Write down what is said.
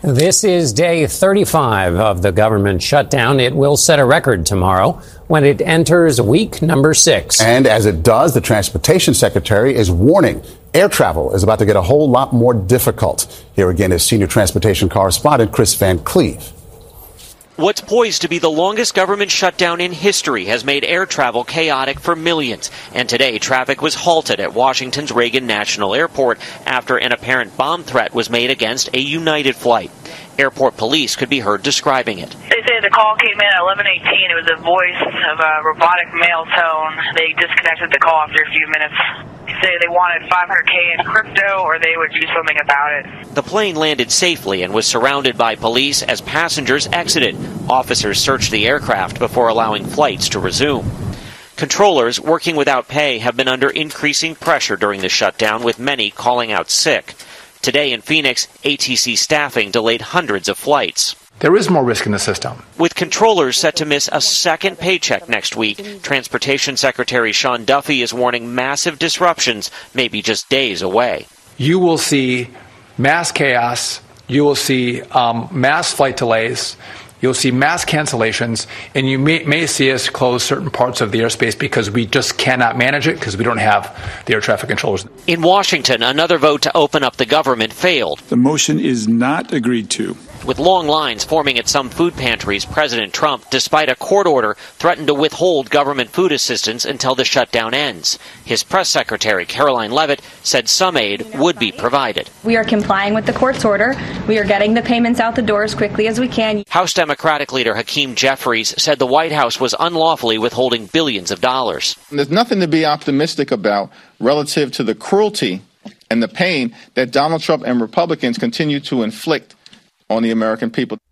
This is day 35 of the government shutdown. It will set a record tomorrow when it enters week number 6. And as it does, the transportation secretary is warning air travel is about to get a whole lot more difficult. Here again is senior transportation correspondent Chris Van Cleve. What's poised to be the longest government shutdown in history has made air travel chaotic for millions. And today, traffic was halted at Washington's Reagan National Airport after an apparent bomb threat was made against a United flight. Airport police could be heard describing it. They say the call came in at 11:18. It was a voice of a robotic male tone. They disconnected the call after a few minutes. They say they wanted $500K in crypto or they would do something about it. The plane landed safely and was surrounded by police as passengers exited. Officers searched the aircraft before allowing flights to resume. Controllers working without pay have been under increasing pressure during the shutdown, with many calling out sick. Today in Phoenix, ATC staffing delayed hundreds of flights. There is more risk in the system. With controllers set to miss a second paycheck next week, Transportation Secretary Sean Duffy is warning massive disruptions may be just days away. You will see mass chaos. You will see mass flight delays. You'll see mass cancellations, and you may see us close certain parts of the airspace because we just cannot manage it because we don't have the air traffic controllers. In Washington, another vote to open up the government failed. The motion is not agreed to. With long lines forming at some food pantries, President Trump, despite a court order, threatened to withhold government food assistance until the shutdown ends. His press secretary, Caroline Leavitt, said some aid would be provided. We are complying with the court's order. We are getting the payments out the door as quickly as we can. House Democratic leader Hakeem Jeffries said the White House was unlawfully withholding billions of dollars. There's nothing to be optimistic about relative to the cruelty and the pain that Donald Trump and Republicans continue to inflict on the American people.